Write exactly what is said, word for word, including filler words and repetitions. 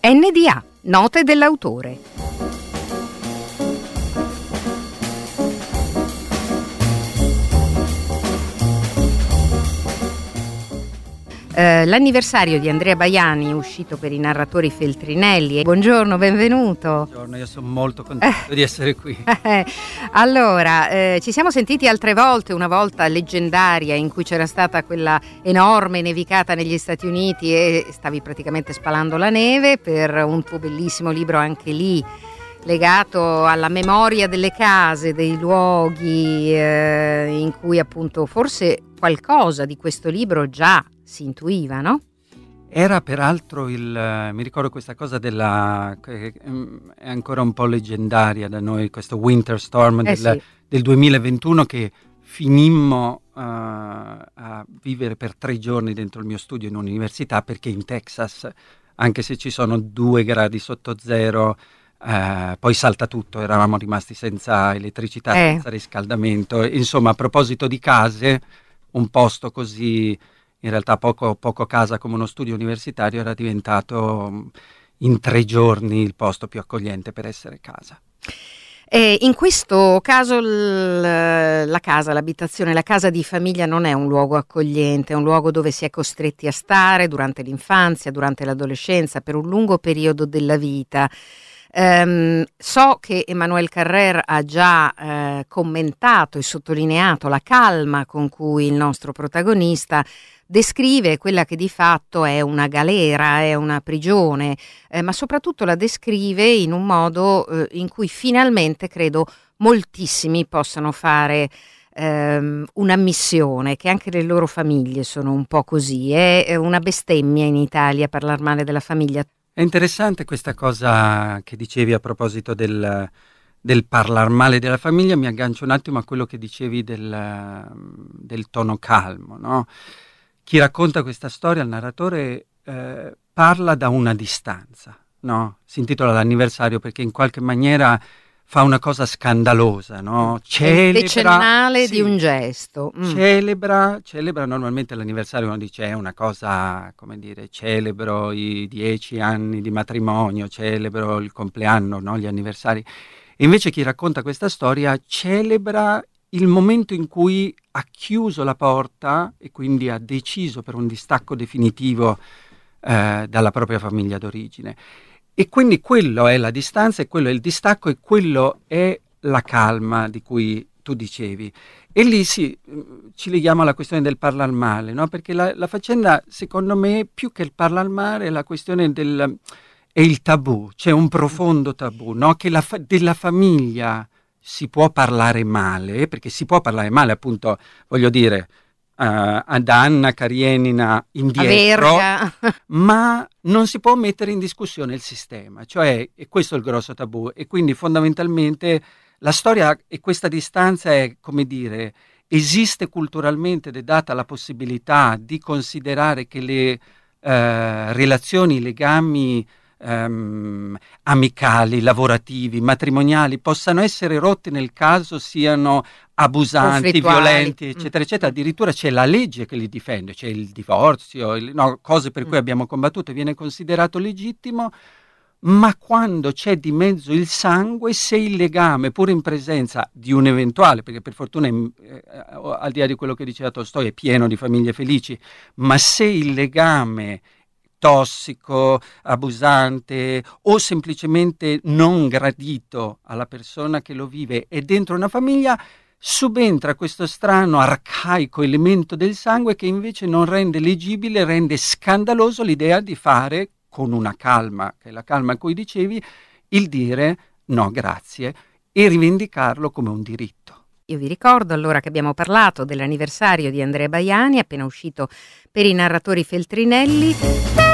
N D A, note dell'autore. Uh, l'anniversario di Andrea Baiani, uscito per i narratori Feltrinelli. Buongiorno, benvenuto. Buongiorno, io sono molto contento eh. di essere qui. Allora, eh, ci siamo sentiti altre volte, una volta leggendaria in cui c'era stata quella enorme nevicata negli Stati Uniti e stavi praticamente spalando la neve per un tuo bellissimo libro anche lì legato alla memoria delle case, dei luoghi eh, in cui appunto forse qualcosa di questo libro già si intuiva, no? Era peraltro il, mi ricordo questa cosa della, che è ancora un po' leggendaria da noi, questo Winter Storm eh del, sì. del duemilaventuno, che finimmo uh, a vivere per tre giorni dentro il mio studio in un'università, perché in Texas, anche se ci sono due gradi sotto zero, uh, poi salta tutto, eravamo rimasti senza elettricità, eh. senza riscaldamento. Insomma, a proposito di case, un posto così, in realtà poco, poco casa come uno studio universitario, era diventato in tre giorni il posto più accogliente per essere casa. E in questo caso l- la casa, l'abitazione, la casa di famiglia non è un luogo accogliente, è un luogo dove si è costretti a stare durante l'infanzia, durante l'adolescenza, per un lungo periodo della vita. Um, so che Emmanuel Carrère ha già eh, commentato e sottolineato la calma con cui il nostro protagonista descrive quella che di fatto è una galera, è una prigione, eh, ma soprattutto la descrive in un modo eh, in cui finalmente credo moltissimi possano fare ehm, una missione, che anche le loro famiglie sono un po' così. È, è una bestemmia in Italia parlare male della famiglia. È interessante questa cosa che dicevi a proposito del, del parlare male della famiglia. Mi aggancio un attimo a quello che dicevi del, del tono calmo, no? Chi racconta questa storia, il narratore, eh, parla da una distanza, no? Si intitola L'anniversario perché in qualche maniera fa una cosa scandalosa, no? Celebra, il decennale sì, di un gesto. Mm. Celebra, celebra normalmente l'anniversario, uno dice è una cosa, come dire, celebro i dieci anni di matrimonio, celebro il compleanno, no? Gli anniversari. E invece chi racconta questa storia celebra il momento in cui ha chiuso la porta e quindi ha deciso per un distacco definitivo eh, dalla propria famiglia d'origine. E quindi quello è la distanza, e quello è il distacco, e quello è la calma di cui tu dicevi. E lì sì, ci leghiamo alla questione del parlare male, no? Perché la, la faccenda, secondo me, più che il parlare male, è la questione del... è il tabù, c'è un profondo tabù, no? Che la fa- della famiglia si può parlare male, perché si può parlare male, appunto, voglio dire, uh, ad Anna Karenina indietro, ma non si può mettere in discussione il sistema, cioè, e questo è il grosso tabù, e quindi fondamentalmente la storia e questa distanza è, come dire, esiste culturalmente ed è data la possibilità di considerare che le uh, relazioni, i legami Um, amicali, lavorativi, matrimoniali possano essere rotti nel caso siano abusanti, violenti, eccetera, eccetera. Addirittura c'è la legge che li difende, c'è il divorzio, il, no, cose per cui abbiamo combattuto, viene considerato legittimo, ma quando c'è di mezzo il sangue, se il legame, pur in presenza di un eventuale, perché per fortuna eh, al di là di quello che diceva Tolstoi è pieno di famiglie felici, ma se il legame tossico, abusante o semplicemente non gradito alla persona che lo vive e dentro una famiglia, subentra questo strano arcaico elemento del sangue che invece non rende leggibile, rende scandaloso l'idea di fare con una calma, che è la calma a cui dicevi, il dire no grazie e rivendicarlo come un diritto. Io vi ricordo allora che abbiamo parlato dell'anniversario di Andrea Baiani, appena uscito per i narratori Feltrinelli.